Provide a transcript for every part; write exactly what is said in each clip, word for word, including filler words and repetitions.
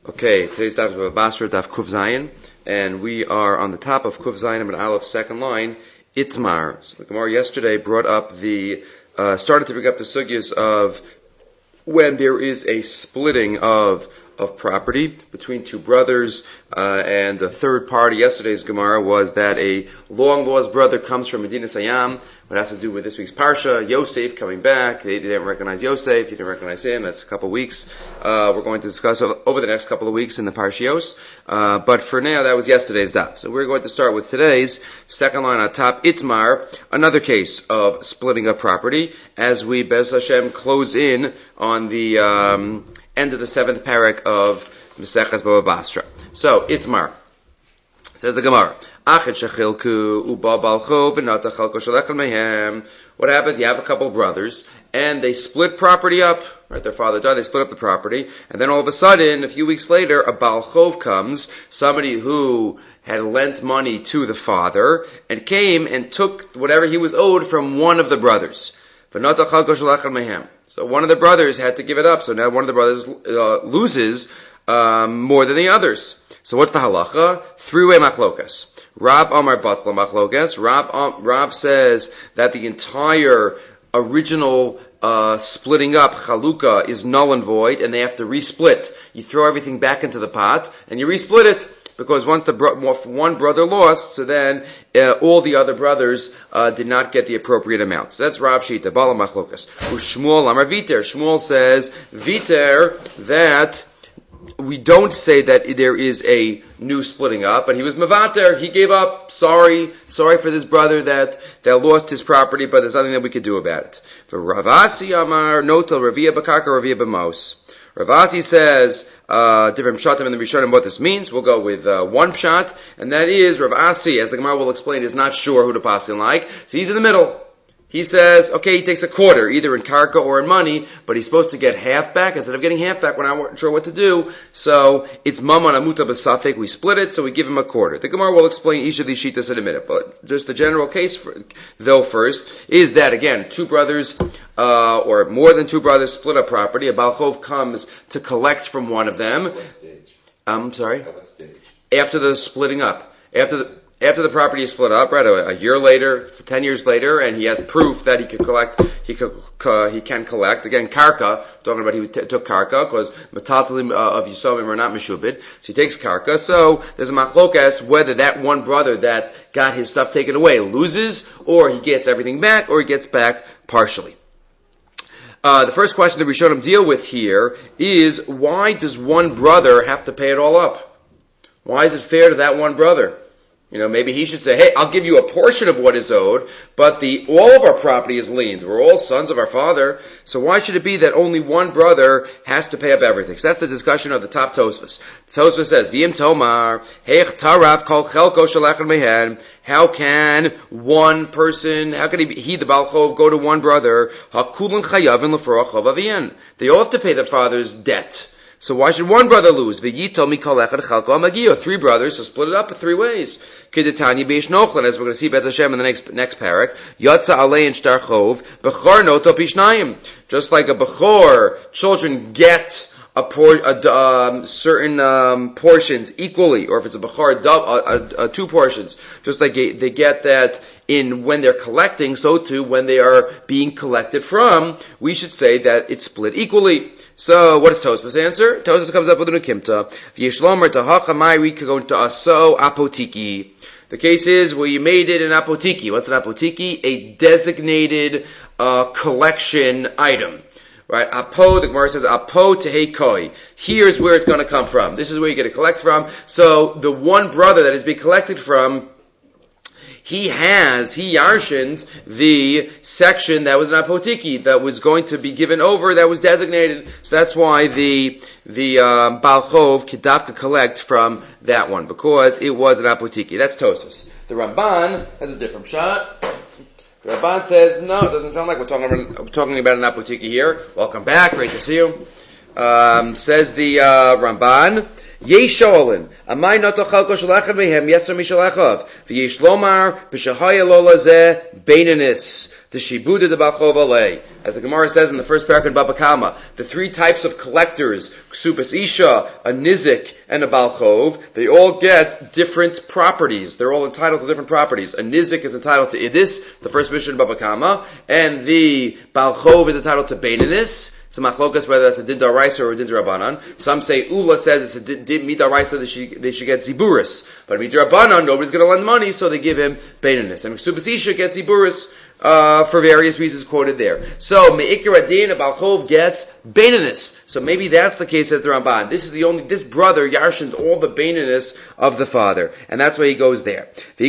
Okay, today's daf is Baba Basra, daf Kuf Zayin, and we are on the top of Kuf Zayin and Aleph, second line, Itmar. So the Gemara yesterday brought up the, uh, started to bring up the sugyas of when there is a splitting of of property between two brothers, uh, and the third part of yesterday's Gemara was that a long-lost brother comes from Medina Sayyam. What has to do with this week's Parsha, Yosef coming back. They didn't recognize Yosef, he didn't recognize him. That's a couple of weeks. Uh, we're going to discuss over the next couple of weeks in the Parshios. Uh, but for now, that was yesterday's daf. So we're going to start with today's second line on top, Itmar, another case of splitting up property, as we, Bez Hashem, close in on the, um, end of the seventh parak of Maseches Baba Basra. So, Itmar. Says the Gemara. What happens? You have a couple of brothers, and they split property up. Right, their father died, they split up the property, and then all of a sudden, a few weeks later, a Baal Chov comes, somebody who had lent money to the father, and came and took whatever he was owed from one of the brothers. So one of the brothers had to give it up. So now one of the brothers uh, loses um, more than the others. So what's the halacha? Three-way machlokas. Rav Amar Batla machlokas. Rav um, Rav says that the entire original uh, splitting up chalukah is null and void, and they have to resplit. You throw everything back into the pot and you resplit it. Because once the bro- one brother lost, so then uh, all the other brothers uh, did not get the appropriate amount. So that's Rav Shita, Bala Machlokas. Shmuel Amar Viter. Shmuel says, Viter, that we don't say that there is a new splitting up, but he was Mavater, he gave up, sorry, sorry for this brother that, that lost his property, but there's nothing that we could do about it. For Ravasi Amar, Notel, Ravia Bakaka, Ravia B'maus. Ravasi says, uh, different pshatim in the Rishonim what this means. We'll go with, uh, one pshat, and that is Ravasi, as the Gemara will explain, is not sure who to paskin like. So he's in the middle. He says, okay, he takes a quarter, either in karka or in money, but he's supposed to get half back. Instead of getting half back, we're not sure what to do. So it's mammon amuta b'safek. We split it, so we give him a quarter. The Gemara will explain each of these shitas in a minute, but just the general case, for, though, first, is that, again, two brothers, uh, or more than two brothers split a property. A Baal Chov comes to collect from one of them. At what stage? I'm sorry? At what stage? After the splitting up. After the... After the property is split up, right, a, a year later, ten years later, and he has proof that he can collect, he can, uh, he can collect. Again, karka, talking about he t- took karka, because metatalim uh, of Yisovim are not meshubid. So he takes karka. So there's a machlokas whether that one brother that got his stuff taken away loses, or he gets everything back, or he gets back partially. Uh, the first question that we should deal with here is, why does one brother have to pay it all up? Why is it fair to that one brother? You know, maybe he should say, hey, I'll give you a portion of what is owed, but the all of our property is liened. We're all sons of our father, so why should it be that only one brother has to pay up everything? So that's the discussion of the top Tosfos. Tosfos says, V'im Tomar, Heich Tarav Kol Chelko Shalachan Mehen. How can one person, how can he, be, he the Baal Chov, go to one brother? Hakulun Chayavin L'Froach Chov Aviyan. They all have to pay the father's debt. So why should one brother lose? V'yito mikol echad chalko amagio. Three brothers, so split it up in three ways. Kedetani beish nochlan, as we're going to see Bet Hashem in the next next parak. Yatsa alein shtar chov bechor noto pishnayim. Just like a bechor, children get a por, a, um, certain um, portions equally, or if it's a bechor, uh, uh, two portions. Just like they, they get that in when they're collecting, so too when they are being collected from, we should say that it's split equally. So, what does Tosfos answer? Tosfos comes up with an ukimta. V'yishlomer tahacha mayri kagon ta'aso apotiki. The case is where you made it an apotiki. What's an apotiki? A designated uh, collection item. Right? Apo, the Gemara says, apo tehei koi. Here's where it's going to come from. This is where you're going to collect from. So, the one brother that is being collected from, he has, he yarshined the section that was an apotiki, that was going to be given over, that was designated. So that's why the, the, um, Baal Chov could have to collect from that one, because it was an apotiki. That's Tosfos. The Ramban has a different shot. The Ramban says, no, it doesn't sound like we're talking about, we're talking about an apotiki here. Welcome back, great to see you. Um, says the, uh, Ramban, Yesh shoalin, amay noto chalko shel echad mehem yeser mishel echav, v'yesh lomar b'shahaya lo lazeh beinanis. The shibuda de balchov alei. As the Gemara says in the first parak in Baba Kama, the three types of collectors, ksubas isha, a nizik, and a balchov, they all get different properties. They're all entitled to different properties. A nizik is entitled to idis, the first mission in Baba Kama, and the balchov is entitled to beinanis. It's a machlokas whether that's a din daraisa or a din darabanan. Some say Ula says it's a din, din midaraisa they should they should get ziburis, but midarabanan nobody's going to lend money, so they give him beinanis. And ksubas isha gets ziburis. Uh, for various reasons quoted there. So, Me'ikir Adin, a Balchov gets Beinanis. So maybe that's the case, says the Ramban. This is the only, this brother yarshins all the Beinanis of the father. And that's why he goes there. But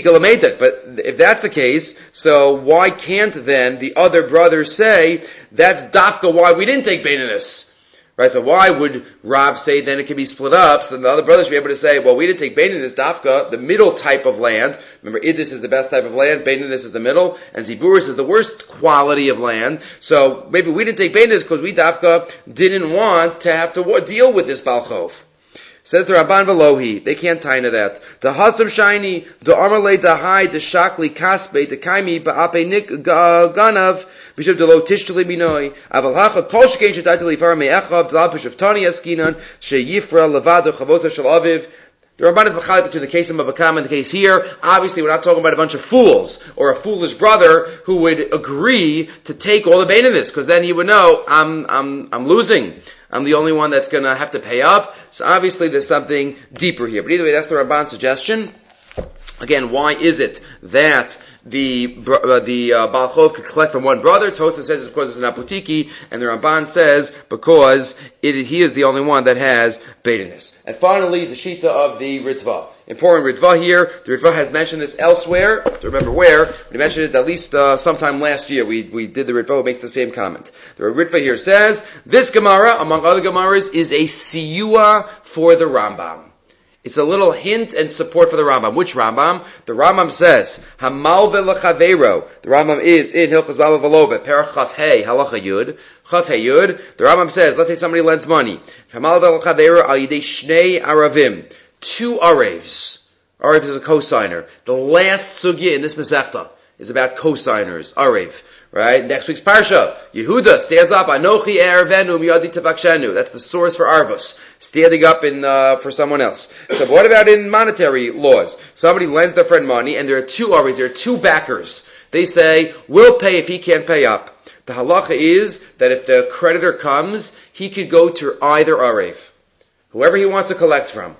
if that's the case, so why can't then the other brothers say, that's Dafka why we didn't take Beinanis? Right, so why would Rav say then it can be split up? So the other brothers should be able to say, well, we didn't take Beinanis Dafka, the middle type of land. Remember, Idis is the best type of land, Beinanis is the middle, and Ziburis is the worst quality of land. So maybe we didn't take Beinanis because we Dafka didn't want to have to deal with this Balchov. Says the Rabban Velohi, they can't tie into that. The Hasam Shiny, the Armalei, the Hai, the Shakli, Kaspe, the Kaimi, Ba'ape Nik Ganav, Bishop de Lo Tishtali Minoi, Avalhacha, Kol Shkein Shetatali Far Me'echav, Dlal Bishop Tani Askinan, Sheyifra, Levado, Chavota Shal Aviv. The Rabban is machalik between the case of Babakam and the case here. Obviously, we're not talking about a bunch of fools or a foolish brother who would agree to take all the Beinanis, because then he would know, I'm, I'm, I'm losing. I'm the only one that's going to have to pay up. So obviously there's something deeper here. But either way, that's the Ramban's suggestion. Again, why is it that the uh, the uh, Balchov could collect from one brother? Tosa says it's because it's an apotiki, and the Ramban says because it, he is the only one that has Beinanis. And finally, the Shita of the Ritva. Important Ritva here. The Ritva has mentioned this elsewhere. To remember where, we mentioned it at least uh, sometime last year. We we did the Ritva. It makes the same comment. The Ritva here says this Gemara, among other Gemaras, is a siyua for the Rambam. It's a little hint and support for the Rambam. Which Rambam? The Rambam says, Hamal ve'lechavero. The Rambam is in Hilchos Baba Velova, Perach Chaf Hey, Halacha Yud. Chaf Hey Yud. The Rambam says, let's say somebody lends money. Hamal ve'lechavero al yidei shnei aravim. Two arevs. Arev is a cosigner. The last sugya in this Masechta is about cosigners. Arev. Right? Next week's Parsha, Yehuda stands up, Anochi Erevenu Miyadi Tavakshenu. That's the source for Arvus. Standing up in, uh, for someone else. So what about in monetary laws? Somebody lends their friend money, and there are two Arvus, there are two backers. They say, we'll pay if he can't pay up. The halacha is that if the creditor comes, he could go to either Arev. Whoever he wants to collect from.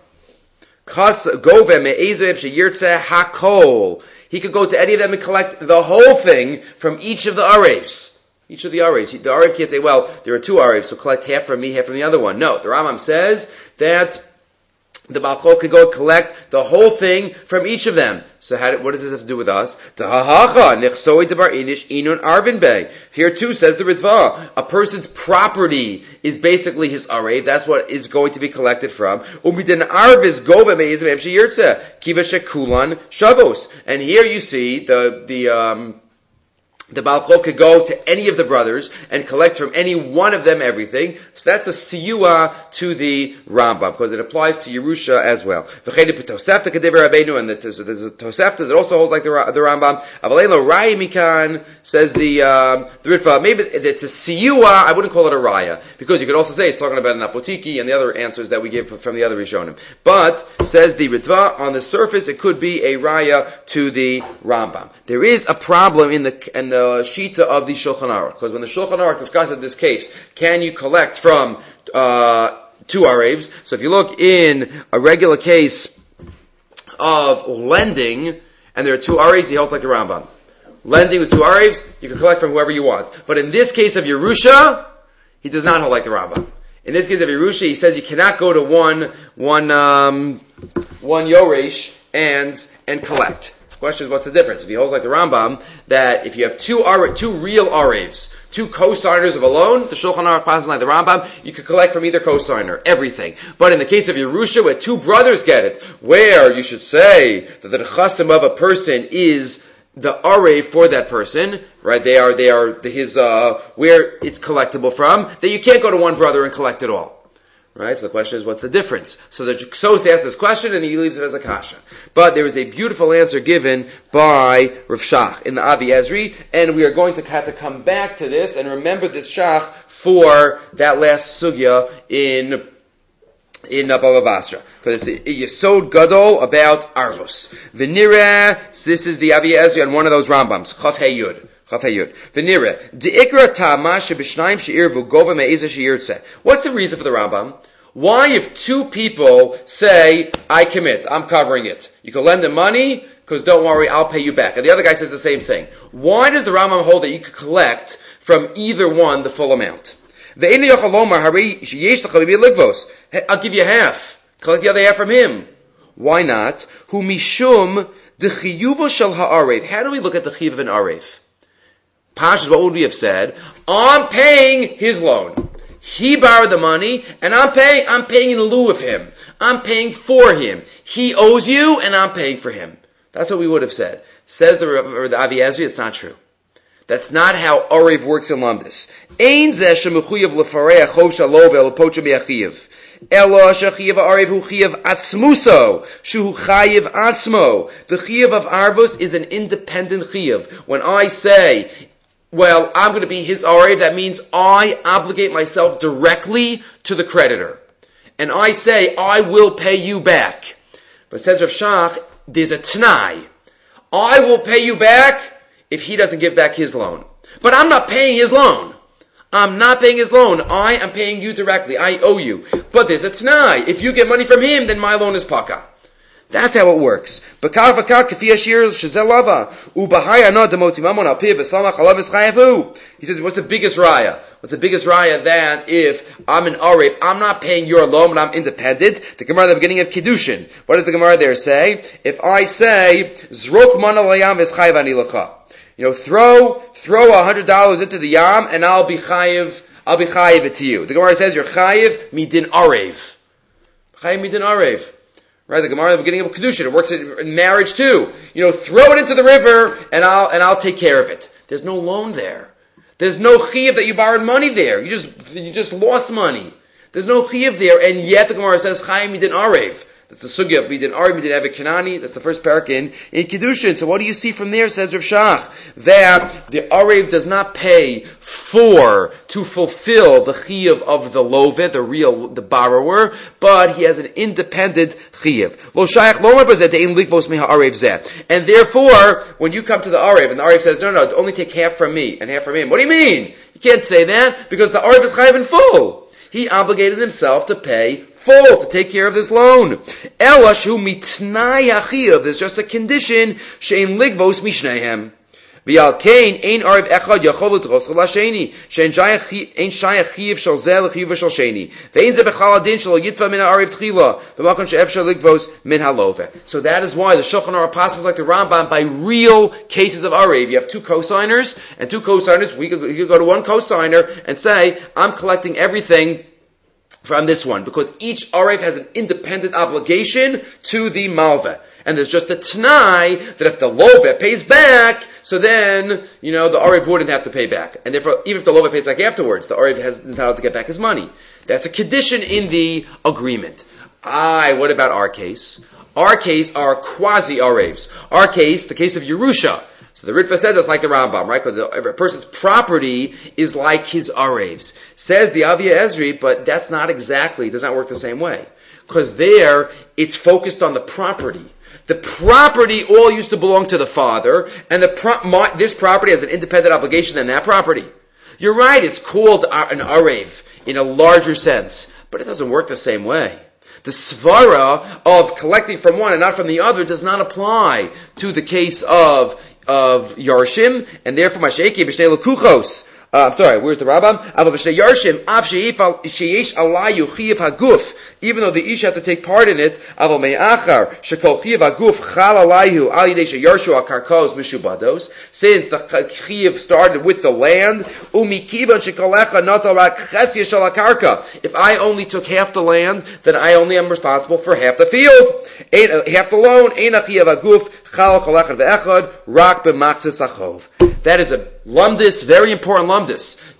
Kas Gove Me'ezev Sheyirtze Hakol. He could go to any of them and collect the whole thing from each of the Arevs. Each of the Arevs. The Arev can't say, well, there are two Arevs, so collect half from me, half from the other one. No, the Rambam says that the Balchov could go collect the whole thing from each of them. So how, what does this have to do with us? Here too, says the Ritva, a person's property is basically his arev. That's what is going to be collected from. And here you see the, the, um, the Balchov could go to any of the brothers and collect from any one of them everything. So that's a siyua to the Rambam, because it applies to Yerusha as well. And there's a Tosefta that also holds like the, the Rambam. Avalelo Rai Mikan, says the, um, the Ritva. Maybe it's a siyua, I wouldn't call it a raya, because you could also say it's talking about an apotiki and the other answers that we give from the other Rishonim. But, says the Ritva, on the surface it could be a raya to the Rambam. There is a problem in the, in the the Shita of the Shulchan Aruch, because when the Shulchan Aruch discusses this case, can you collect from uh, two Arevs? So if you look in a regular case of lending, and there are two Arevs, he holds like the Rambam. Lending with two Arevs, you can collect from whoever you want. But in this case of Yerusha, he does not hold like the Rambam. In this case of Yerusha, he says you cannot go to one, one, um, one Yoresh and, and collect. The question is, what's the difference? If he holds like the Rambam, that if you have two Are, two real Arevs, two co-signers of a loan, the Shulchan Aruch passes like the Rambam, you could collect from either co-signer, everything. But in the case of Yerusha, where two brothers get it, where you should say that the chasim of a person is the Arev for that person, right? They are, they are his, uh, where it's collectible from, that you can't go to one brother and collect it all. Right? So the question is, what's the difference? So the Ksos asks this question and he leaves it as a kasha. But there is a beautiful answer given by Rav Shach in the Avi Ezri, and we are going to have to come back to this and remember this Shach for that last sugya in in Baba Basra, because it's a Yesod Gadol about Arvos. V'nireh, so this is the Avi Ezri on one of those Rambams, Chaf Hey Yud. Chaf Hey Yud. V'nireh, De'ikra ta'ama sheb'shnayim she'irvu gova me'ezah she'yirtzeh. What's the reason for the Rambam? Why, if two people say, I commit, I'm covering it, you can lend them money, because don't worry, I'll pay you back. And the other guy says the same thing. Why does the Rambam hold that you can collect from either one the full amount? I'll give you half. Collect the other half from him. Why not? Hu mishum the chiyuvo shel ha'arev. How do we look at the chiyuv of an arev? Pashas, what would we have said? I'm paying his loan. He borrowed the money, and I'm paying. I'm paying in lieu of him. I'm paying for him. He owes you, and I'm paying for him. That's what we would have said. Says the, or the Avi Ezri, it's not true. That's not how Arev works in Lumdis. Ein zeh shemechuyev lefareach chov shalov el pocha miachiyev. Ela shechiyev Arev hu chiyev atzmuso, shu chayev atzmo. The chiyev of Arvos is an independent chiyev. When I say, well, I'm going to be his Arev, that means I obligate myself directly to the creditor. And I say, I will pay you back. But says Rav Shach, there's a t'nai. I will pay you back if he doesn't give back his loan. But I'm not paying his loan. I'm not paying his loan. I am paying you directly. I owe you. But there's a t'nai. If you get money from him, then my loan is paka. That's how it works. He says, what's the biggest raya? What's the biggest raya that if I'm an Arev, I'm not paying your loan, but I'm independent? The Gemara at the beginning of Kiddushin. What does the Gemara there say? If I say, Zrok mana layam v'schayv ani lecha. You know, throw, throw a hundred dollars into the yam, and I'll be chayiv, I'll be chayiv it to you. The Gemara says, you're chayiv midin Arev. Chayiv midin Arev. Right, the Gemara at the beginning of Kedushin, it works in marriage too. You know, throw it into the river, and I'll, and I'll take care of it. There's no loan there. There's no chiyuv that you borrowed money there. You just, you just lost money. There's no chiyuv there, and yet the Gemara says, Chaim midin Arev. That's the sugya of midin Arev, midin Evet Kanani. That's the first parak in, in Kedushin. So what do you see from there, says Rav Shach? That the Arev does not pay for, to fulfill the chiyuv of the lovet, the real, the borrower, but he has an independent chiyuv. And therefore, when you come to the Arev, and the Arev says, no, no, only take half from me, and half from him. What do you mean? You can't say that, because the Arev is chayav in full. He obligated himself to pay full, to take care of this loan. Elashu mitnai achiyav, there's just a condition, she'en ligvos mishnehem. V'al kain ein arev echad yachol l'tchos l'sheni she'en shayach chiv shel zeh l'chiv shel sheni ve'en ze bechal adin shel yitva min ha'arev tchila b'makon she'efshar ligvos min halove. So that is why the Shulchan Aruch passes like the Rambam by real cases of arev. You have two co-signers, and two co-signers, we could, you could go to one co-signer and say, I'm collecting everything from this one, because each arev has an independent obligation to the malveh. And there's just a t'nai that if the lovet pays back, so then, you know, the arev wouldn't have to pay back. And therefore, even if the lovet pays back afterwards, the arev has entitled to get back his money. That's a condition in the agreement. Aye, what about our case? Our case are quasi-arevs. Our case, the case of Yerusha. So the Ritva says it's like the Rambam, right? Because a person's property is like his arevs. Says the Avi Ezri, but that's not exactly, it does not work the same way. Because there, it's focused on the property. The property all used to belong to the father, and the pro- my, this property has an independent obligation than that property. You're right, it's called an arev in a larger sense, but it doesn't work the same way. The svara of collecting from one and not from the other does not apply to the case of of Yarshim, and therefore Masheki b'shnei lekuchos. Uh, I'm sorry, where's the Rambam? Ava b'shnei Yarshim, av sheyesh alayu chiyav haguf. Even though the ish have to take part in it, aval me'achar shekol chiyav haguf chal alayu al yidei sheyarshu al karkos mishubados. Since the chiyav started with the land, umikivan shekolecha natal rak chesya shel karka. If I only took half the land, then I only am responsible for half the field, half the loan. Ein chiyav haguf. That is a lumdis, very important lumdis.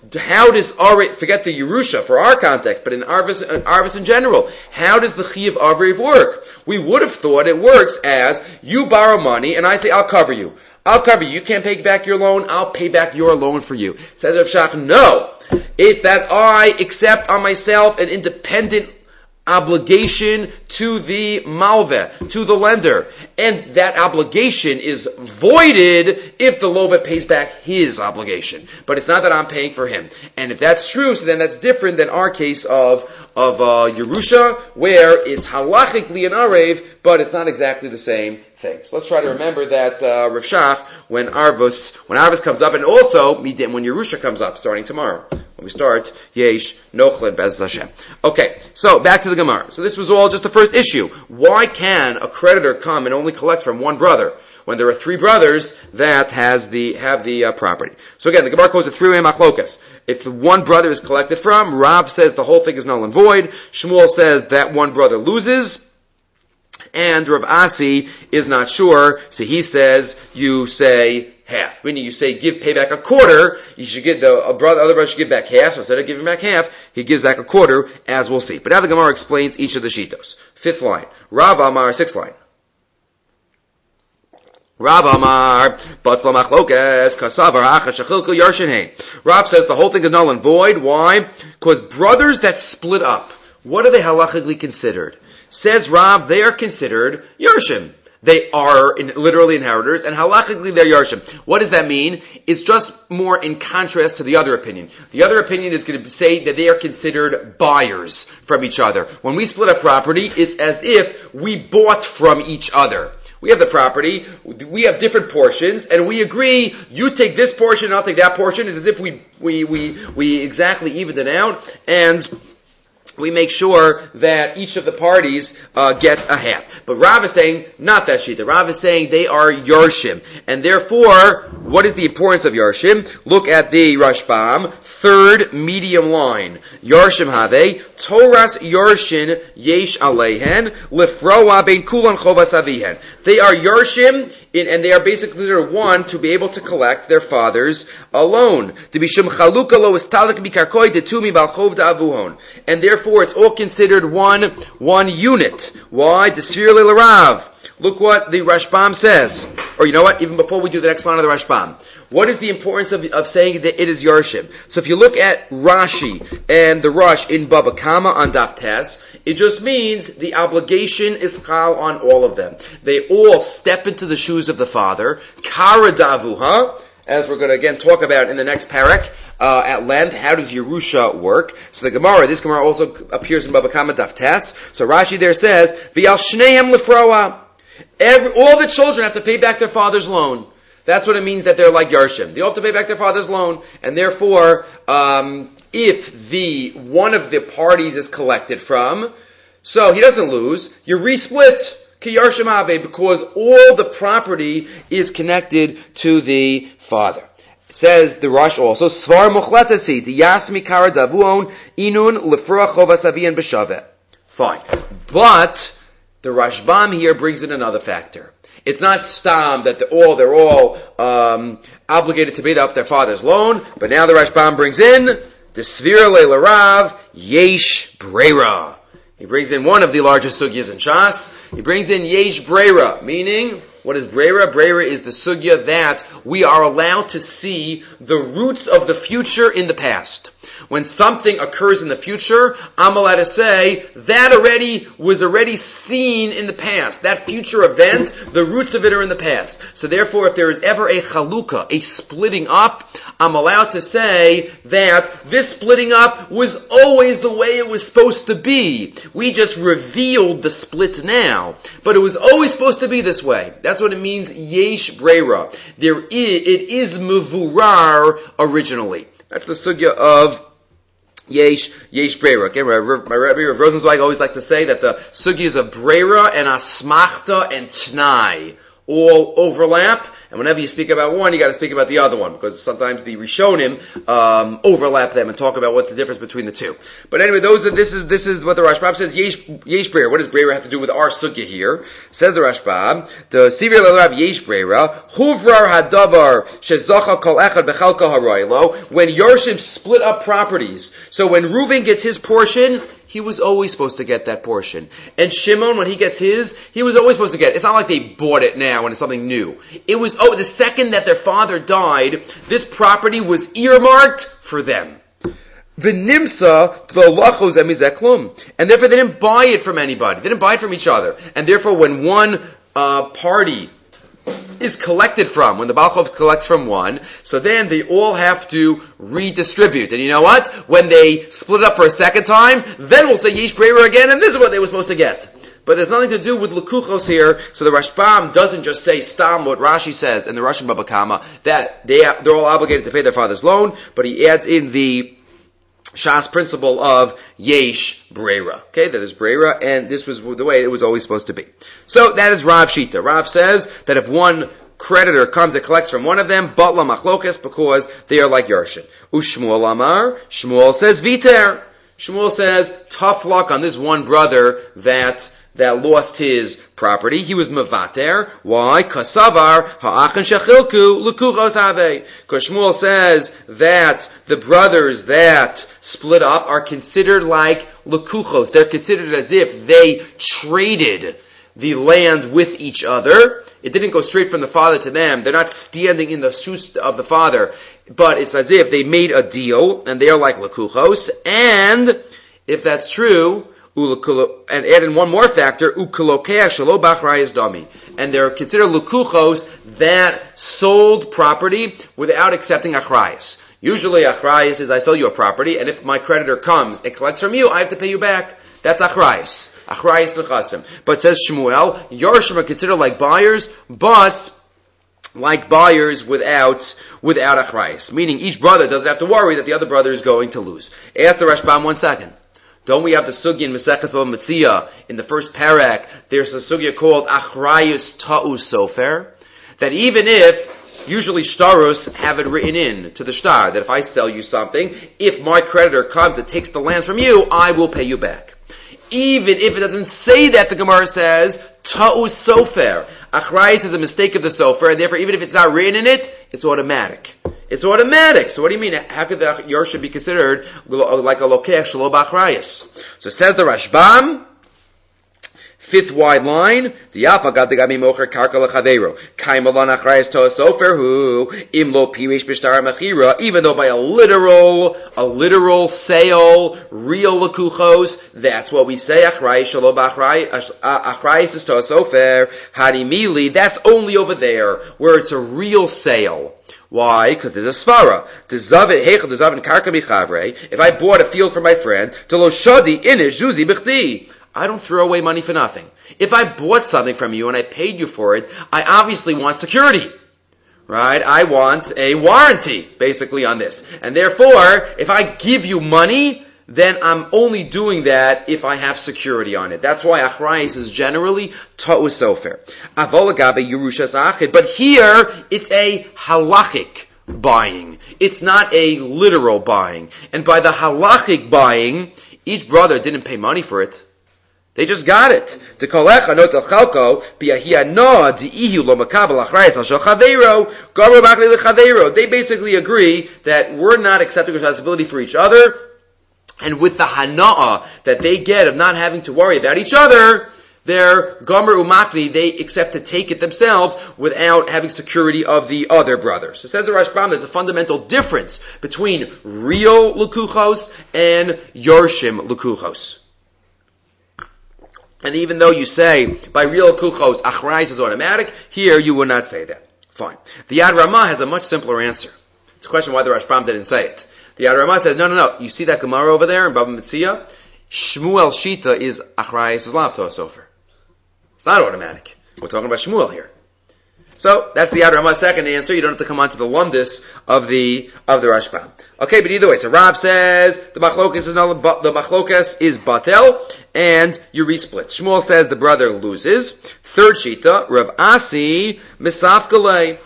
how does Arv, forget the Yerusha for our context, but in Arvis, in Arvis in general, how does the Chi of Avriv work? We would have thought it works as you borrow money and I say, I'll cover you. I'll cover you. You can't pay back your loan. I'll pay back your loan for you. Says Rav Shach, no. It's that I accept on myself an independent obligation to the malveh, to the lender. And that obligation is voided if the lovet pays back his obligation. But it's not that I'm paying for him. And if that's true, so then that's different than our case of of uh, Yerusha, where it's halachically an arev, but it's not exactly the same thing. So let's try to remember that uh, Rav Shach, when Arvus, when Arvus comes up, and also when Yerusha comes up, starting tomorrow, when we start Yesh Nochlin Bez Hashem. Okay, so back to the Gemara. So this was all just the first issue. Why can a creditor come and only collect from one brother when there are three brothers that has the have the uh, property? So again, the Gemara quotes a three-way machlokas. If one brother is collected from, Rav says the whole thing is null and void. Shmuel says that one brother loses. And Rav Asi is not sure, so he says you say half. Meaning you say give pay back a quarter, you should give the a brother other brother should give back half, so instead of giving back half, he gives back a quarter, as we'll see. But now the Gemara explains each of the shitos. Fifth line. Rav Amar, sixth line. Rav Amar, Batla Machlokes, Kasavar Acha Shechilku Yarshin. Rav says the whole thing is null and void. Why? Because brothers that split up, what are they halachically considered? Says Rav, they are considered Yarshim. They are in, literally inheritors, and halachically they're Yarshim. What does that mean? It's just more in contrast to the other opinion. The other opinion is going to say that they are considered buyers from each other. When we split up property, it's as if we bought from each other. We have the property, we have different portions, and we agree, you take this portion, I'll take that portion. It's as if we, we, we, we exactly evened it out, and we make sure that each of the parties uh, gets a half. But Rav is saying, not that shita. Rav is saying they are Yarshim. And therefore, what is the importance of Yarshim? Look at the Rashbam, third medium line. Yarshim have, Toras Yarshin Yesh Alehen, Lifroa Ben Kulan Chovas Avihen. They are Yarshim, in, and they are basically their one to be able to collect their father's alone. To be Shem Chaluka Lo Istalik Mikarkoi Detumi Balchov Avuhon. And therefore it's all considered one, one unit. Why? The Sfir Larav. Look what the Rashbam says. Or you know what? Even before we do the next line of the Rashbam. What is the importance of, of saying that it is Yarshim? So if you look at Rashi and the Rush in Baba Kama on Daf Tes, it just means the obligation is chal on all of them. They all step into the shoes of the father. Kara davuha, as we're going to again talk about in the next parak, uh, at length. How does Yerusha work? So the Gemara, this Gemara also appears in Baba Kama Daf Tes. So Rashi there says, V'yal shnehem lefroa. Every, all the children have to pay back their father's loan. That's what it means that they're like Yarshim. They all have to pay back their father's loan, and therefore, um, if the one of the parties is collected from, so he doesn't lose, you resplit ki Yarshim Ave because all the property is connected to the father. It says the Rush also, Svar Muchletasi, the Yasmi Kara Davuon, Inun Lefra Chovas Avian B'Shaveh. Fine. But the Rashbam here brings in another factor. It's not stam that they're all, they're all um, obligated to pay up their father's loan, but now the Rashbam brings in the Svira Leila Rav Yesh Breira. He brings in one of the largest sugyas in Shas. He brings in Yesh Breira, meaning, what is Breira? Breira is the sugya that we are allowed to see the roots of the future in the past. When something occurs in the future, I'm allowed to say, that already was already seen in the past. That future event, the roots of it are in the past. So therefore, if there is ever a chalukah, a splitting up, I'm allowed to say that this splitting up was always the way it was supposed to be. We just revealed the split now. But it was always supposed to be this way. That's what it means, yesh breira. There is, it is mevurar originally. That's the sugya of Yesh, Yesh Breira. Okay, my Rabbi Rav Rosenzweig always like to say that the sugyas of Breira and Asmachta and Tnai all overlap, And whenever you speak about one, you got to speak about the other one, because sometimes the Rishonim um, overlap them and talk about what's the difference between the two. But anyway, those are this is this is what the Rashbam says. Yesh yesh breira. What does breira have to do with our sugya here? Says the Rashbam, the Sivir Lelav yesh breira huvrar hadavar shezacha kol echad bechalka haraylo. When Yorshim split up properties, so when Reuven gets his portion, he was always supposed to get that portion. And Shimon, when he gets his, he was always supposed to get it. It's not like they bought it now and it's something new. It was, oh, the second that their father died, this property was earmarked for them. V'nimsa t'lolachos emizeklum. And therefore they didn't buy it from anybody. They didn't buy it from each other. And therefore when one uh, party is collected from, when the Baal Chov collects from one, so then they all have to redistribute. And you know what? When they split up for a second time, then we'll say Yesh Breira again, and this is what they were supposed to get. But there's nothing to do with Lekuchos here, so the Rashbam doesn't just say Stam what Rashi says in the Russian Baba Kama, that they, they're all obligated to pay their father's loan, but he adds in the Shas principle of Yesh Breira. Okay, that is Breira, and this was the way it was always supposed to be. So that is Rav Shita. Rav says that if one creditor comes and collects from one of them, Batla Machlokas, because they are like Yershin. Ushmuel Amar, Shmuel says Viter. Shmuel says, tough luck on this one brother that that lost his property. He was mevater. Why? Kasavar ha'achan shechilku lekuchos have. Because Shmuel says that the brothers that split up are considered like lekuchos. They're considered as if they traded the land with each other. It didn't go straight from the father to them. They're not standing in the shoes of the father, but it's as if they made a deal, and they are like lekuchos. And if that's true, and add in one more factor, ukulokea shelo b'achrayis dami, and they're considered lekuchos that sold property without accepting achrayis. Usually achrayis is I sell you a property, and if my creditor comes and collects from you, I have to pay you back. That's achrayis. Achrayis nechasim. But says Shmuel, Yorshim are considered like buyers, but like buyers without without achrayis. Meaning each brother doesn't have to worry that the other brother is going to lose. Ask the Rashbam one second. Don't we have the sugya in Maseches Bava Metzia in the first parak? There's a sugya called Achrayus Ta'us Sofer, that even if usually shtarus have it written in to the shtar that if I sell you something, if my creditor comes and takes the lands from you, I will pay you back. Even if it doesn't say that, the Gemara says Ta'us Sofer. Achrayus is a mistake of the Sofer, and therefore even if it's not written in it, it's automatic. It's automatic. So what do you mean? How could the Yersha be considered like a lokech shelo b'achrayis? So says the Rashbam, fifth wide line, the Yafa got the gami mocher karka lechaveiro. Kaimalon achrayis toa sofer hu imlo pirish b'shtar mechira. Even though by a literal, a literal sale, real lekuchos, that's what we say. Achrayis shelo b'achrayis. Achrayis is toa sofer. Harimili. That's only over there where it's a real sale. Why? Because there's a svara. If I bought a field for my friend, I don't throw away money for nothing. If I bought something from you and I paid you for it, I obviously want security. Right? I want a warranty, basically, on this. And therefore, if I give you money, then I'm only doing that if I have security on it. That's why achrayis is generally ta'us sofer. Avolagabe yerushas achid. But here, it's a halachic buying. It's not a literal buying. And by the halachic buying, each brother didn't pay money for it. They just got it. They basically agree that we're not accepting responsibility for each other. And with the hana'ah that they get of not having to worry about each other, their gomer umakni, they accept to take it themselves without having security of the other brothers. So says the Rashbam, there's a fundamental difference between real lekuchos and Yorshim lekuchos. And even though you say by real lekuchos achrayis is automatic, here you would not say that. Fine. The Yad Ramah has a much simpler answer. It's a question why the Rashbam didn't say it. The Yad Ramah says, no, no, no. You see that Gemara over there in Bava Metzia? Shmuel Shita is achrayis lav toa sofer. It's not automatic. We're talking about Shmuel here. So that's the Yad Ramah's second answer. You don't have to come on to the lumdis of the of the Rashbam. Okay, but either way, so Rav says the machlokas is not, the machlokas is batel, and you resplit. Shmuel says the brother loses. Third shita, Rav Asi misafkalei.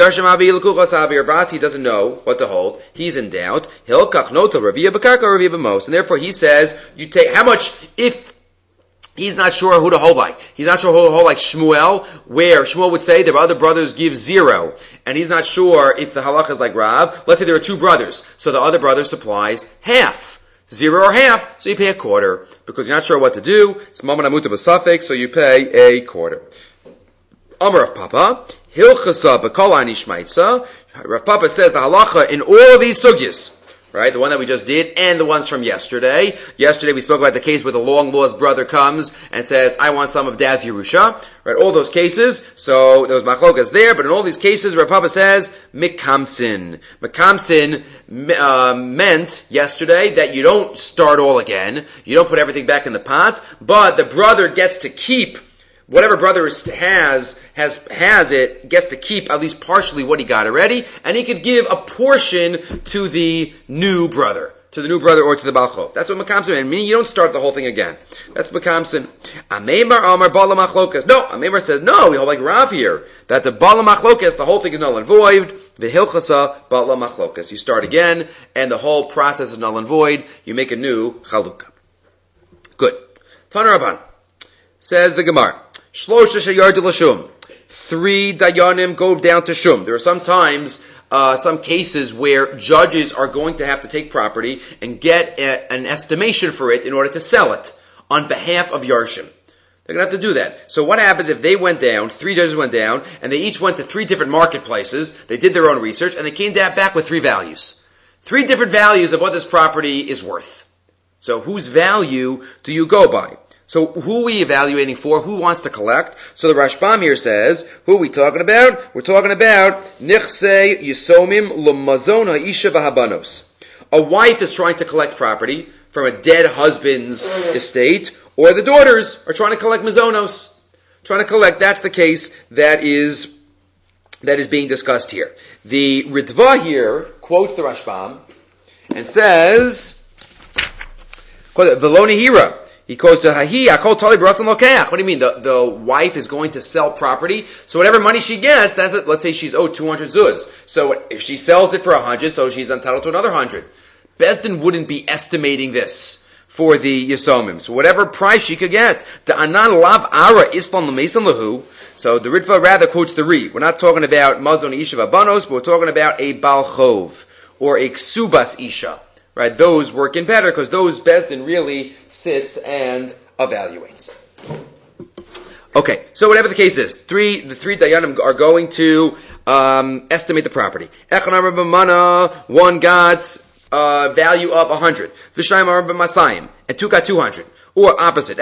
Rav Asi doesn't know what to hold. He's in doubt. Hilkach nota Ravia b'karka Ravia b'mos. And therefore he says, you take, how much, if he's not sure who to hold like. He's not sure who to hold like Shmuel, where Shmuel would say the other brothers give zero. And he's not sure if the halacha is like Rav. Let's say there are two brothers. So the other brother supplies half. Zero or half, so you pay a quarter. Because you're not sure what to do. It's maman amuta b'safek, so you pay a quarter. Amar Rav Papa, Hilchasa b'kol ani shmaitza. Rav Papa says the halacha in all of these sugyas, right? The one that we just did and the ones from yesterday. Yesterday we spoke about the case where the long-lost brother comes and says, I want some of Dad's Yerusha. Right? All those cases. So there was machlokas there, but in all these cases, Rav Papa says, Mikamsin. Mikamsin uh, meant yesterday that you don't start all again. You don't put everything back in the pot, but the brother gets to keep whatever brother has, has, has it, gets to keep at least partially what he got already, and he could give a portion to the new brother. To the new brother or to the Balchov. That's what Mekamsin means. Meaning you don't start the whole thing again. That's Mekamsin. Ameimar Amar Bala Machlokas. No, Ameimar says, no, we hold like Rav here, that the Bala Machlokas, the whole thing is null and void. The Hilchasa Bala Machlokas. You start again, and the whole process is null and void. You make a new Chalukah. Good. Tana Rabban. Says the Gemara. Shlosha sheyard l'shum. Three dayanim go down to shum. There are some times, uh, some cases where judges are going to have to take property and get a, an estimation for it in order to sell it on behalf of Yarshim. They're going to have to do that. So what happens if they went down, three judges went down, and they each went to three different marketplaces, they did their own research, and they came back with three values. Three different values of what this property is worth. So whose value do you go by? So who are we evaluating for? Who wants to collect? So the Rashbam here says, who are we talking about? We're talking about Nichse Yisomim L'mazon Ha'isha V'habanos. A wife is trying to collect property from a dead husband's estate, or the daughters are trying to collect mazonos. Trying to collect, that's the case that is, that is being discussed here. The Ritva here quotes the Rashbam and says, V'lo Nehira. He goes to Hahi, Akol Tali B'Ratzon Lokeach. What do you mean? The, the wife is going to sell property, so whatever money she gets, that's it. Let's say she's owed two hundred zuz. So if she sells it for one hundred, so she's entitled to another one hundred. Bezdin wouldn't be estimating this for the Yisomim. So whatever price she could get. The Anan Lav Ara Ispan L'Mesan Lahu. So the Ritva rather quotes the Re. We're not talking about Mazon Isha Vabanos, but we're talking about a Balchov, or a Ksubas Isha. Right, those work in better because those Bezdin really sits and evaluates. Okay, so whatever the case is, three the three dayanim are going to um, estimate the property. One got uh, value of a hundred. And two got two hundred. Or opposite.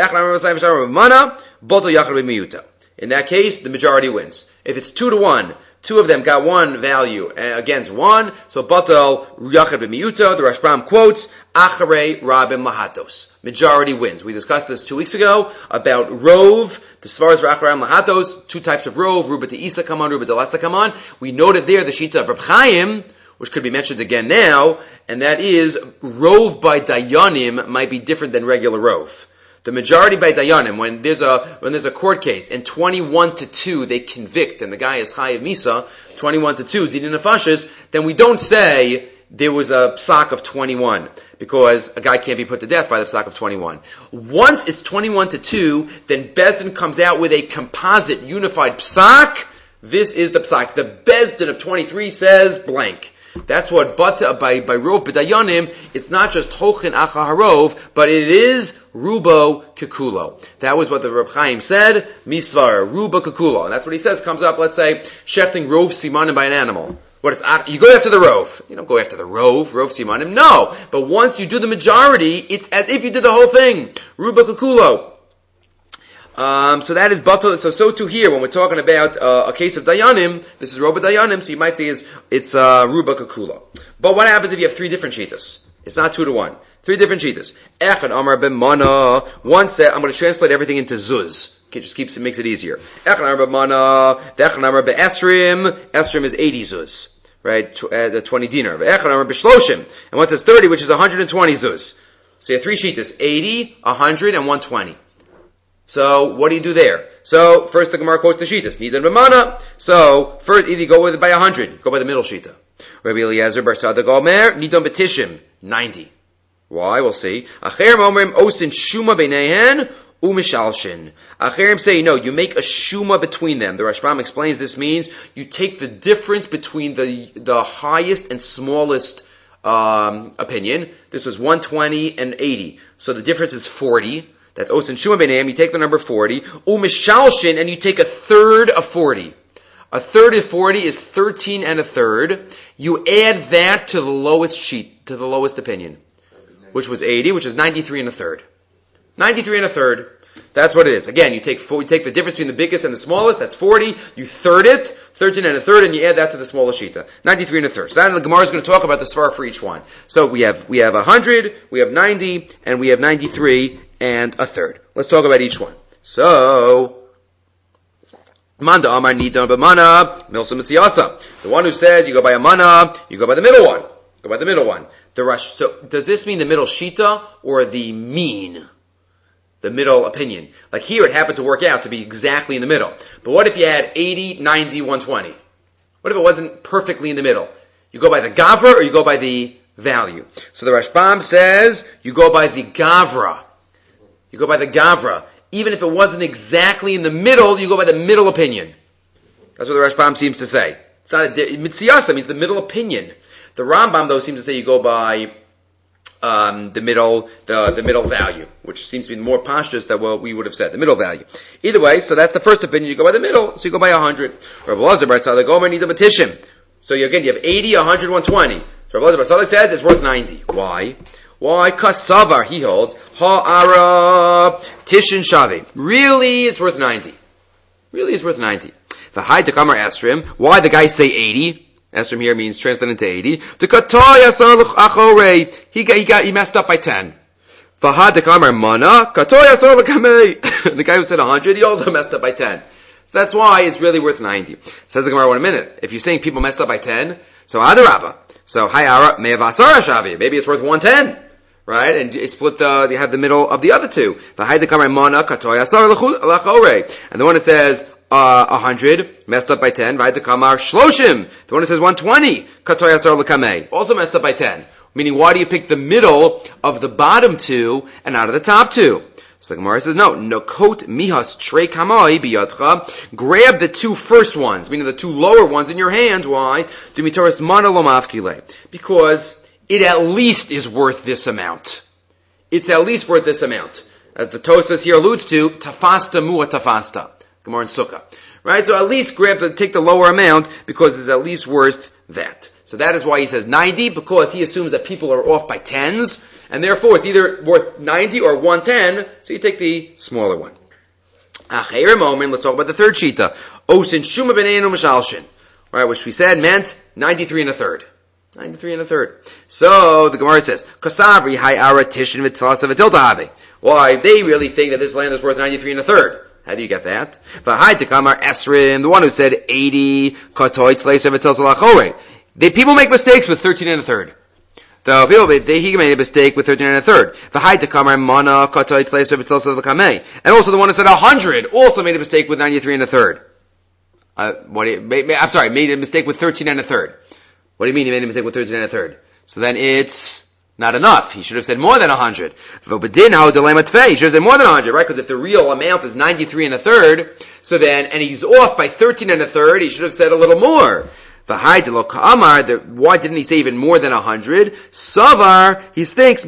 In that case, the majority wins. If it's two to one, two of them got one value against one, so batal yachad b'miyuta. The Rashbam quotes acharei rabim lahatos. Majority wins. We discussed this two weeks ago about rov. As far as acharei lahatos, two types of rov: ruba te'isa come on, ruba delatza come on. We noted there the shita of Reb Chaim, which could be mentioned again now, and that is rov by dayanim might be different than regular rov. The majority by dayanim, when there's a when there's a court case and twenty-one to two they convict and the guy is chayiv misa, twenty-one to two dinin nefashis, then we don't say there was a psak of twenty-one because a guy can't be put to death by the psak of twenty-one. Once it's twenty-one to two, then Bezdin comes out with a composite unified psak. This is the psak. The Bezdin of twenty-three says blank. That's what, but by by rov b'dayanim, it's not just hochin acha harov, but it is rubo kekulo. That was what the Reb Chaim said. Misvar rubo kekulo, and that's what he says. Comes up, let's say shechting rov simanim by an animal. What is you go after the rov? You don't go after the rov, rov simanim. No, but once you do the majority, it's as if you did the whole thing. Rubo kekulo. Um, so that is batal. So so too here when we're talking about uh, a case of dayanim, this is roba dayanim. So you might say is it's uh, ruba kakula. But what happens if you have three different shitas? It's not two to one. Three different shitas. Echad amar b'mana. One said I'm going to translate everything into zuz. Okay, just keeps it makes it easier. Echad amar b'mana. Echad amar b'esrim. Esrim is eighty zuz, right? Uh, the twenty dinar. Echad amar b'shloshim. And one says thirty, which is one hundred and twenty zuz. So you have three shittas, eighty, one hundred, and one twenty. So what do you do there? So first the Gemara quotes the shittas, Nidan B'mana. So first either you go with it by one hundred, go by the middle shita. Rabbi Eliezer bar Tzadok Omer, Nidan B'tishim, ninety. Why? We'll see. Acherim Omrim Osin Shuma B'neihen Umishalshin. Acherim say, no, you make a shuma between them. The Rashbam explains this means you take the difference between the the highest and smallest um, opinion. This was one twenty and eighty. So the difference is forty. That's Osin Shuma B'neihem. You take the number forty. Umishalshin, and you take a third of forty. A third of forty is thirteen and a third. You add that to the lowest sheet, to the lowest opinion, which was eighty, which is ninety-three and a third. ninety-three and a third. That's what it is. Again, you take four, you take the difference between the biggest and the smallest, that's forty, you third it, thirteen and a third, and you add that to the smallest shita. ninety-three and a third. So now the Gemara is going to talk about the svar for each one. So we have, we have one hundred, we have ninety, and we have ninety-three and a third. Let's talk about each one. So, Manda Amar Nidan B'mana, Milsa Misiyasa. The one who says you go by a mana, you go by the middle one. Go by the middle one. The rush. So does this mean the middle shita or the mean? The middle opinion. Like here it happened to work out to be exactly in the middle. But what if you had eighty, ninety, one twenty? What if it wasn't perfectly in the middle? You go by the gavra or you go by the value? So the Rashbam says you go by the gavra. You go by the gavra. Even if it wasn't exactly in the middle, you go by the middle opinion. That's what the Rashbam seems to say. It's not a, Mitziyasa means the middle opinion. The Rambam, though, seems to say you go by um, the middle, the, the middle value, which seems to be more postures than what we would have said, the middle value. Either way, so that's the first opinion. You go by the middle, so you go by one hundred. Rav Elazar bar Tzadok Omer Nidan B'tishim. So you, again, you have eighty, one hundred, one twenty. So Rav Elazar bar Tzadok says it's worth ninety. Why? Why? Kasavar, he holds, ha'ara tishin shavi. Really, it's worth ninety. Really, it's worth ninety. The high takamar esrim. Why the guys say eighty? Esrim here means translated into eighty. The katoy asar l'achorei. He got, he got, he messed up by ten. V'had takamar mana katoy asar l'kamei. The guy who said one hundred, he also messed up by ten. So that's why it's really worth ninety. Says the Gemara, one minute. If you're saying people messed up by ten, so adarabba. So hayara me'avasara shavi. Maybe it's worth one ten. Right? And you split the, you have the middle of the other two. And the one that says, uh, one hundred, messed up by ten. The one that says one twenty, also messed up by ten. Meaning, why do you pick the middle of the bottom two and out of the top two? So the Gemara says, no, nokot mihas trei kamai biyadcha. Grab the two first ones, meaning the two lower ones in your hand. Why? Dimitoris mana lo mafkile. Because it at least is worth this amount. It's at least worth this amount. As the Tosas here alludes to, tafasta mua tafasta. Gemara in Sukkah. Right? So at least grab the, take the lower amount because it's at least worth that. So that is why he says ninety, because he assumes that people are off by tens, and therefore it's either worth ninety or one ten, so you take the smaller one. Acheir moment, let's talk about the third shita. Osin shuma b'neinu mishalshin. Right, which we said meant ninety-three and a third. ninety-three and a third. So, the Gemara says, Kasavri hai ara tishin v'tlasa v'tiltahave. Why, they really think that this land is worth ninety-three and a third. How do you get that? V'hai tekamar esrim, the one who said eighty, katoi tlesa v'tilsa lachore. They, people make mistakes with thirteen and a third. The people, they, he made a mistake with thirteen and a third. V'hai tekamar mana, katoi tlesa v'tilsa l'kamei. And also the one who said one hundred also made a mistake with ninety-three and a third. Uh, what do you, I'm sorry, made a mistake with thirteen and a third. What do you mean he made a mistake with thirteen and a third? So then it's not enough. He should have said more than a hundred. He should have said more than a hundred, right? Because if the real amount is ninety-three and a third, so then, and he's off by thirteen and a third, he should have said a little more. Why didn't he say even more than a hundred? Savar, he thinks,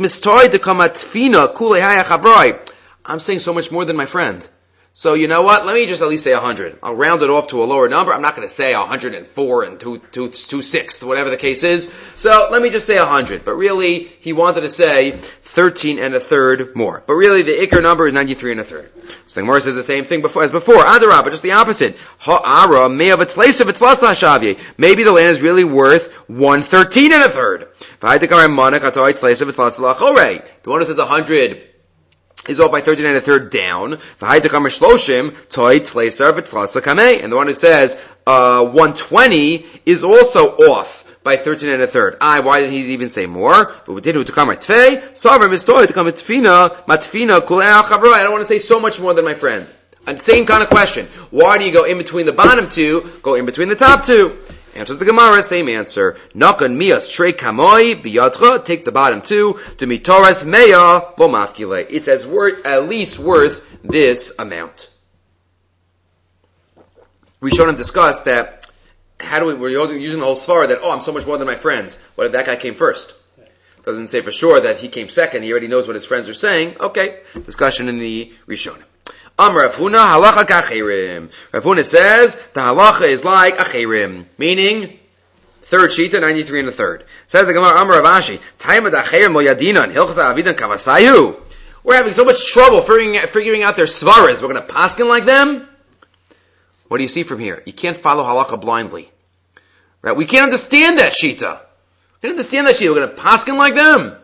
I'm saying so much more than my friend. So you know what? Let me just at least say one hundred. I'll round it off to a lower number. I'm not going to say one hundred four and two, two, two sixths, whatever the case is. So let me just say one hundred. But really, he wanted to say thirteen and a third more. But really, the ikar number is ninety-three and a third. So the Gemara says the same thing before, as before. Adarah, but just the opposite. Ha'ara me'avatlesa v'tlasa shavye. Maybe the land is really worth one thirteen and a third. The one who says one hundred is off by thirteen and a third down. And the one who says uh, one twenty is also off by thirteen and a third. I, why did he even say more? I don't want to say so much more than my friend. And same kind of question. Why do you go in between the bottom two, go in between the top two? Answers the Gemara, same answer. Nakan mias trei kamoi biyadcha, take the bottom two, to mitoras meya lo mafkile. It's as worth, at least worth this amount. We showed him discussed that, how do we, we're using the whole svara that, oh, I'm so much more than my friends. What if that guy came first? Doesn't say for sure that he came second, he already knows what his friends are saying. Okay, discussion in the Rishonim. Amar Rav Huna halacha k'achirim. Rav Huna says the halacha is like achirim, meaning third shita, ninety-three and a third. Says the Gemara, Amar Rav Ashi, Taimad achirim lo yadinan hilchas avidan kavasayu. We're having so much trouble figuring, figuring out their svaras. We're going to paskin like them. What do you see from here? You can't follow halacha blindly, right? We can't understand that shita. We can't understand that shita. We're going to paskin like them.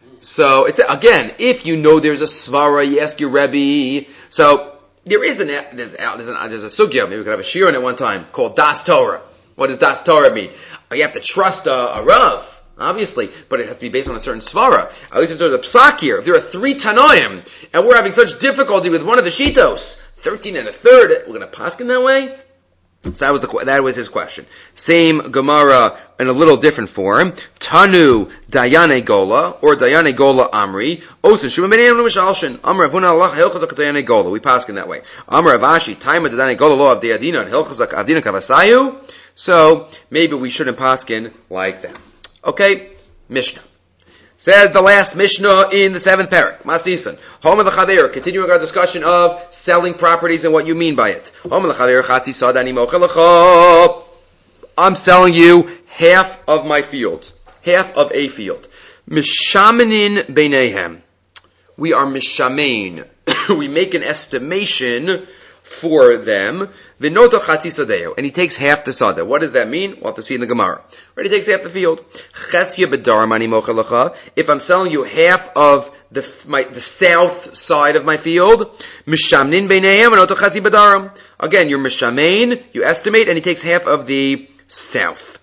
So it's again, if you know there's a svara, you ask your Rebbe. So there is an there's there's, an, there's a sugya. Maybe we could have a shir on it one time called Das Torah. What does Das Torah mean? You have to trust a, a rav, obviously, but it has to be based on a certain svara. At least if there's a psak here, if there are three tanoim and we're having such difficulty with one of the shitos, thirteen and a third, we're going to paskin that way. So that was the that was his question. Same Gemara in a little different form. Tanu Dayane Gola or Dayane Gola Amri. Osen Shumamenim Mishalshin. Amr Avuna Allah Hilchazak Dayane Gola. We pass in that way. Amr Avashi Time of Dayane Gola law of the Adina and Hilchazak Avdina Kavasayu. So maybe we shouldn't paskin like that. Okay, Mishnah. Said the last Mishnah in the seventh parak. Masnisan. Home of the Chaver. Continuing our discussion of selling properties and what you mean by it. Home of the Chaver. Chatzi Sadani Mochelacha. I'm selling you half of my field. Half of a field. Mishamenin Beinehem. We are Mishamain. We make an estimation for them. V'noto chatzi sadeo. And he takes half the sada. What does that mean? We'll have to see in the Gemara. Right, he takes half the field. Chetzia b'dar mani mochelacha. If I'm selling you half of the my the south side of my field, mishamnin beinehem v'noto chatzi b'daram. Again, you're mishamain, you estimate, and he takes half of the south.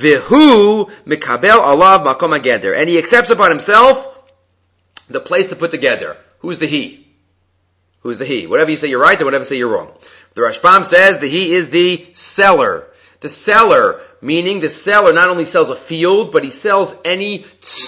V'hu mikabel alav makom ageder. And he accepts upon himself the place to put the geder. Who's the he? Who's the he? Whatever you say you're right, or whatever you say you're wrong. The Rashbam says the he is the seller. The seller, meaning the seller not only sells a field, but he sells any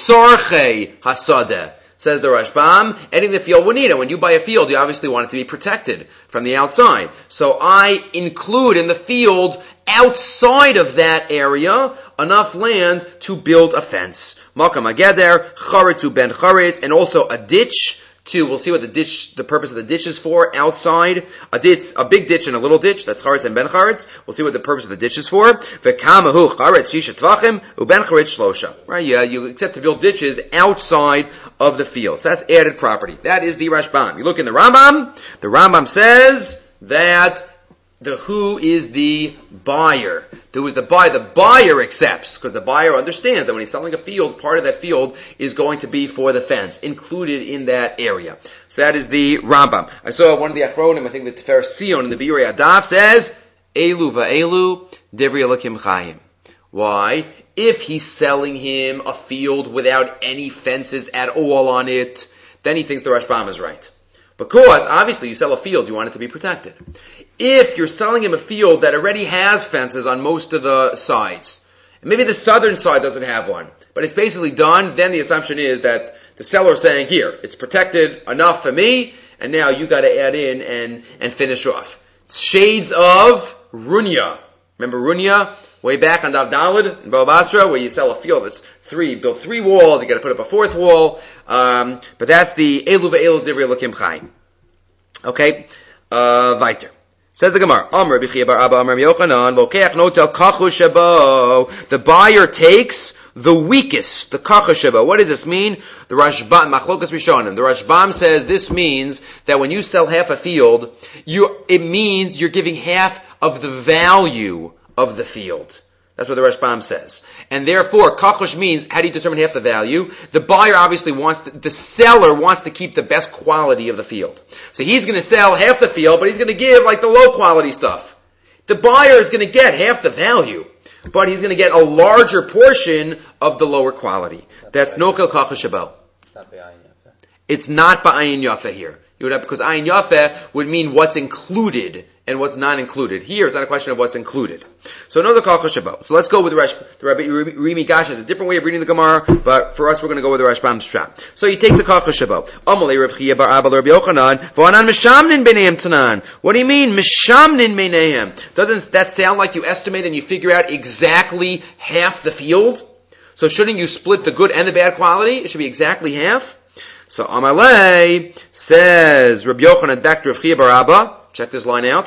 tzarche hasadeh. Says the Rashbam, any of the field will need it. When you buy a field, you obviously want it to be protected from the outside. So I include in the field, outside of that area, enough land to build a fence. Makam ageder, charetzu ben charetz, and also a ditch. Two, we'll see what the ditch, the purpose of the ditch is for, outside. A ditch, a big ditch and a little ditch, that's charetz and ben charetz. We'll see what the purpose of the ditch is for. V'kamahu charetz shisha tvachim, uben charetz shlosha. Right, yeah, you accept to build ditches outside of the field. So that's added property. That is the Rashbam. You look in the Rambam, the Rambam says that the who is the buyer. Who is the buyer? The buyer accepts, because the buyer understands that when he's selling a field, part of that field is going to be for the fence, included in that area. So that is the Rambam. I saw one of the Achronim, I think the Tiferes Sion in the Biurei Adaf says, Elu va'elu, Divrei Elokim Chaim. Why? If he's selling him a field without any fences at all on it, then he thinks the Rashbam is right. Because, obviously, you sell a field, you want it to be protected. If you're selling him a field that already has fences on most of the sides, and maybe the southern side doesn't have one, but it's basically done, then the assumption is that the seller is saying, here, it's protected enough for me, and now you gotta add in and, and finish off. Shades of Runya. Remember Runya? Way back on Dav Daled in Bava Basra, where you sell a field that's three, you build three walls, you gotta put up a fourth wall, um, but that's the Elu ve'elu divrei Elokim Chaim. Okay? Uh, weiter. Says the Gemara, Amr b'chiyah bar Abba Amr Yochanan, Lokeach notel kachu shebo. The buyer takes the weakest, the kachu shebo. What does this mean? The Rashbam, Machlokas Rishonim. The Rashbam says this means that when you sell half a field, you, it means you're giving half of the value of the field. That's what the Rashbam says. And therefore, kachush means, how do you determine half the value? The buyer obviously wants to, the seller wants to keep the best quality of the field. So he's going to sell half the field, but he's going to give like the low quality stuff. The buyer is going to get half the value. but he's going to get a larger portion of the lower quality. That's nokel kacha shabo. It's not b'ayin yafa. It's not ba'ayin yafa here. You would have, because ayin yafa would mean what's included and what's not included. Here, it's not a question of what's included. So no the kacha shabo. So let's go with the Resh, the Rabbi Rimi Gash has a different way of reading the Gemara, but for us we're going to go with the Rashbam Strap. So you take the kacha shabo. Amalei Rav Chia bar Abba Rabbi Yochanan v'anan mishamnin b'neihem tanan. What do you mean mishamnin b'neihem? Doesn't that sound like you estimate and you figure out exactly half the field? So shouldn't you split the good and the bad quality? It should be exactly half. So Amalei says Rabbi Yochanan back to Rav Chia bar Abba. Check this line out.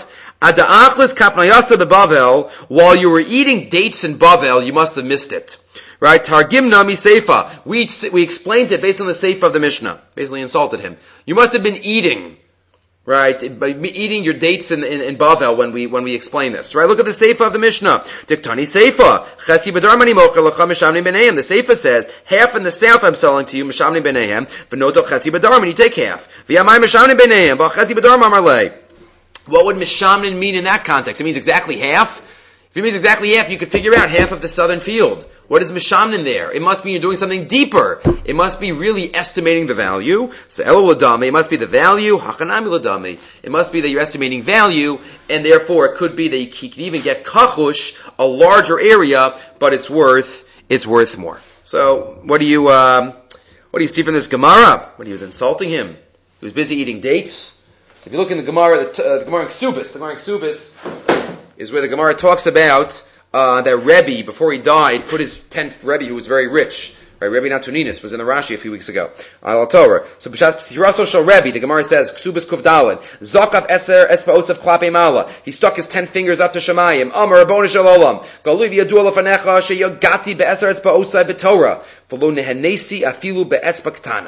While you were eating dates in Bavel, you must have missed it. Right? Targim nami seifa. We, we explained it based on the seifa of the Mishnah. Basically insulted him. You must have been eating. Right? By eating your dates in, in, in Bavel when we, when we explain this. Right? Look at the seifa of the Mishnah. Diktani seifa. Chesi b'darmani mocha l'cha mishamni b'neihem. The seifa says, half in the south I'm selling to you, mishamni b'neihem. V'noto chesi b'darmani. You take half. V'yamai mishamni b'neihem. V'chesi b'darmani amarlei. What would mishamnin mean in that context? It means exactly half. If it means exactly half, you could figure out half of the southern field. What is mishamnin there? It must be you're doing something deeper. It must be really estimating the value. So elo ladami, it must be the value. Hachanami ladami, it must be that you're estimating value, and therefore it could be that you could even get kachush, a larger area, but it's worth it's worth more. So what do you um, what do you see from this Gemara? When he was insulting him, he was busy eating dates. So if you look in the Gemara, the, uh, the Gemara in Ksubis, the Gemara in Ksubis is where the Gemara talks about uh, that Rebbe, before he died, put his tenth Rebbe, who was very rich. Right, Rebbe Natuninis was in the Rashi a few weeks ago. Al Torah. So B'shas P'siraso Shal Rebbe, the Gemara says, Ksubis Kuv Daled, Zakav Eser Etzba Osav Klape Mala. He stuck his ten fingers up to Shemayim. Amar Rabboni Shel Olam. Galuv Yadu Lefanecha Sheyagati Be'eser Etzba Osai B'Torah. V'lo Nehenesi Afilu Be'etzba Ketana.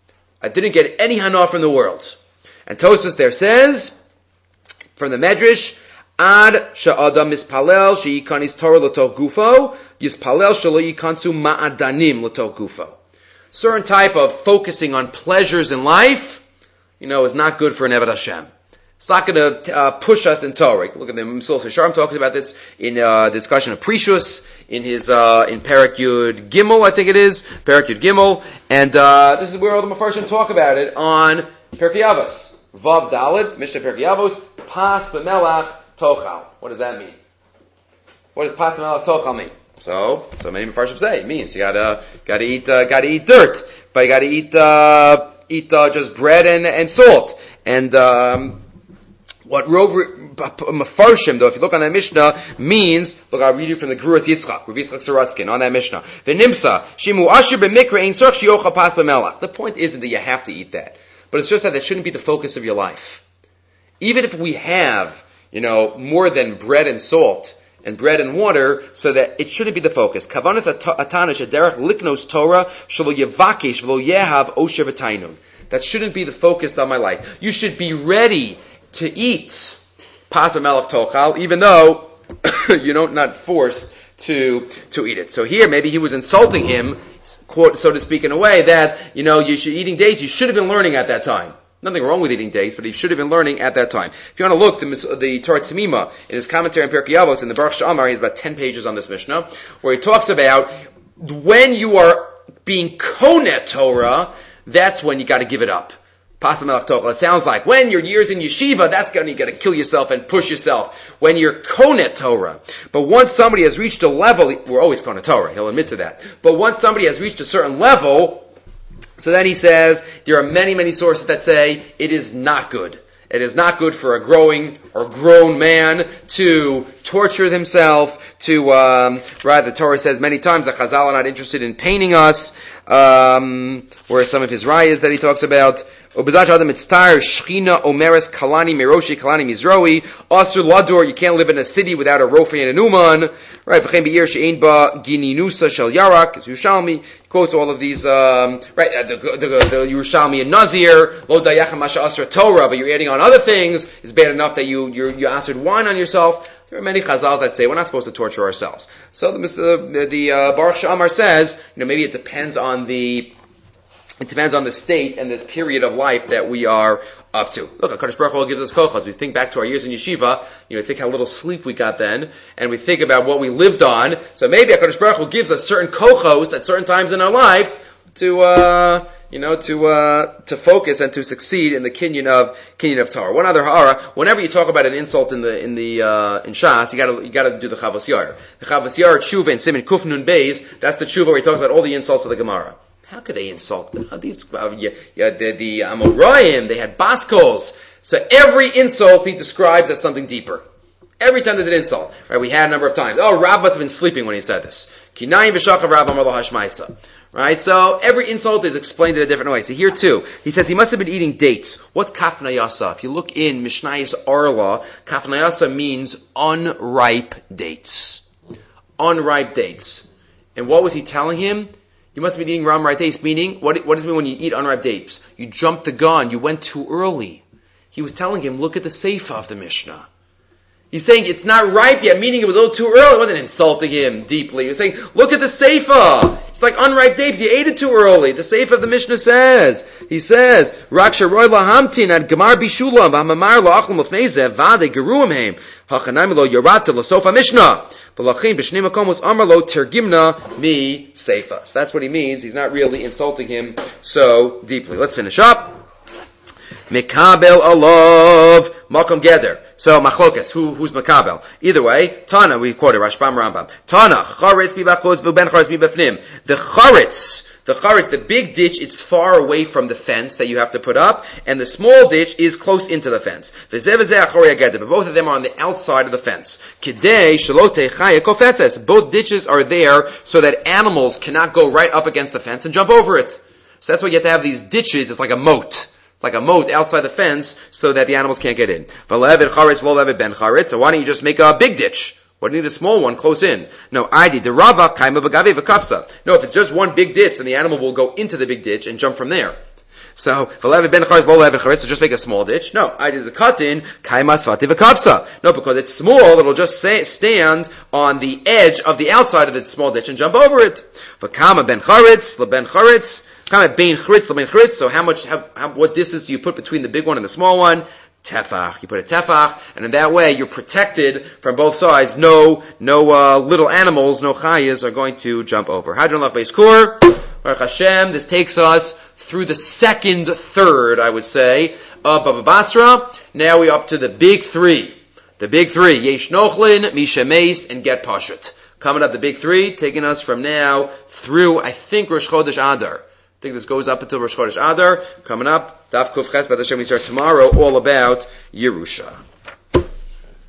I didn't get any hana from the world. And Tosfos there says, from the Medrash, Ad sha'adam mispalel she'yikanis Torah l'toch gufo, yispalel shelo yikansu ma'adanim l'toch gufo. Certain type of focusing on pleasures in life, you know, is not good for an Eved Hashem. It's not going to uh, push us in Torah. Look at the Mesil Sharm talking about this in uh, the discussion of Precious, in his uh, in Perek Yud Gimel, I think it is, Perek Yud Gimel, and uh, this is where all the Mefarshim talk about it on Perkei Avos. Vav Daled, Mishnah Perkei Avos, Pas B'melach Tochal. What does that mean? What does Pas B'melach Tochal mean? So, so many Mefarshim say it means you gotta gotta eat uh, gotta eat dirt, but you gotta eat uh, eat uh, just bread and, and salt. And um, what Rov Mefarshim, though, if you look on that Mishnah, means, look, I'll read you from the Geruras Yitzchak, Rav Yitzchak Saratskin, on that Mishnah. V'nimsa shimu asher b'mikra ein tzarich sheyochal pas b'melach. The point isn't that you have to eat that. But it's just that that shouldn't be the focus of your life. Even if we have, you know, more than bread and salt and bread and water, so that it shouldn't be the focus. Kavanas atanish aderech liknos Torah shelo yevakesh v'lo yehav osher v'tainun. That shouldn't be the focus of my life. You should be ready to eat pas b'melach tochal, even though you're not, not forced to to eat it. So here, maybe he was insulting him, quote, so to speak, in a way that, you know, you should eating dates, you should have been learning at that time. Nothing wrong with eating dates, but you should have been learning at that time. If you want to look, the, the Torah Tamima, in his commentary on Perkei Avos, in the Baruch She'amar, he has about ten pages on this Mishnah, where he talks about when you are being konet Torah, that's when you got to give it up. Pas B'melach Tochal. It sounds like when you're years in yeshiva, that's when you got to kill yourself and push yourself. When you're konet Torah. But once somebody has reached a level, we're always konet Torah, he'll admit to that. But once somebody has reached a certain level, so then he says, there are many, many sources that say it is not good. It is not good for a growing or grown man to torture himself, to, um, right, the Torah says many times that Chazal are not interested in painting us, um, or some of his rayas that he talks about. You can't live in a city without a rofi and a numan. Right? He quotes all of these, um, right, the, the, the, the Yerushalmi and Nazir, Lo Dayachem Masha Asra Torah, but you're adding on other things. It's bad enough that you, you, you answered wine on yourself. There are many chazals that say we're not supposed to torture ourselves. So the, uh, the uh, Baruch She'amar says, you know, maybe it depends on the It depends on the state and the period of life that we are up to. Look, HaKadosh Baruch Hu gives us kochos. We think back to our years in yeshiva, you know, think how little sleep we got then, and we think about what we lived on. So maybe HaKadosh Baruch Hu gives us certain kochos at certain times in our life to, uh, you know, to, uh, to focus and to succeed in the kinyan of, kinyan of Torah. One other hara, whenever you talk about an insult in the, in the, uh, in Shas, you gotta, you gotta do the Chavos Yair. The Chavos Yair Tshuva in Siman Kuf Nun Beis, that's the Tshuva where he talks about all the insults of the Gemara. How could they insult? These, uh, yeah, yeah, the, the Amoraim, they had baskos. So every insult he describes as something deeper. Every time there's an insult. Right, we had a number of times. Oh, Rab must have been sleeping when he said this. Kinayim v'shachav Rab amar lo hashmaitza. Right, so every insult is explained in a different way. So here too, he says he must have been eating dates. What's kafnayasa? If you look in Mishnayos Arla, kafnayasa means unripe dates. Unripe dates. And what was he telling him? You must have been eating unripe dates, meaning, what, what does it mean when you eat unripe dates? You jumped the gun, you went too early. He was telling him, look at the seifa of the Mishnah. He's saying it's not ripe yet, meaning it was a little too early. It wasn't insulting him deeply. He was saying, look at the seifa. It's like unripe dates. You ate it too early. The seifa of the Mishnah says, he says, Rak sheroy lahamtin ad gemar bishulam v'hamamar la'achlam l'fnei zeh v'adei geruim heim hachanayim lo yorata l'sofa Mishnah v'lachin b'shnei makomos amar lo tergimna mi seifa. So that's what he means. He's not really insulting him so deeply. Let's finish up. Mekabel alav makom geder. So machlokas, who who's makabel? Either way, Tana, we quoted Rashbam Rambam. Tana charetz bibachlos v'ben charetz bibafnim. The charetz, the charetz, the big ditch, it's far away from the fence that you have to put up, and the small ditch is close into the fence. V'zeh v'zeh achorei hageder. But both of them are on the outside of the fence. Kidei shelo techaya kofetzes. Both ditches are there so that animals cannot go right up against the fence and jump over it. So that's why you have to have these ditches. It's like a moat. Like a moat outside the fence so that the animals can't get in. So why don't you just make a big ditch? Why do you need a small one close in? No, I did. The Rava kaima b'gave v'kafsa. No, if it's just one big ditch, then the animal will go into the big ditch and jump from there. So, so just make a small ditch. No, I did the cut in kaima svati v'kafsa. No, because it's small, it'll just say, stand on the edge of the outside of the small ditch and jump over it. V'kama ben charetz, l'ben charetz. So how much, how, how, what distance do you put between the big one and the small one? Tefach. You put a tefach, and in that way you're protected from both sides. No, no uh, little animals, no chayas are going to jump over. Hadron Lach Beis Kur. Baruch Hashem. This takes us through the second third, I would say, of Baba Basra. Now we're up to the big three. The big three. Yesh Nochlin, Misha Meis, and Get Pashut. Coming up, the big three, taking us from now through, I think, Rosh Chodesh Adar. I think this goes up until Rosh Chodesh Adar. Coming up, Daf Kuf Ches, B'Hashem, we start tomorrow, all about Yerusha.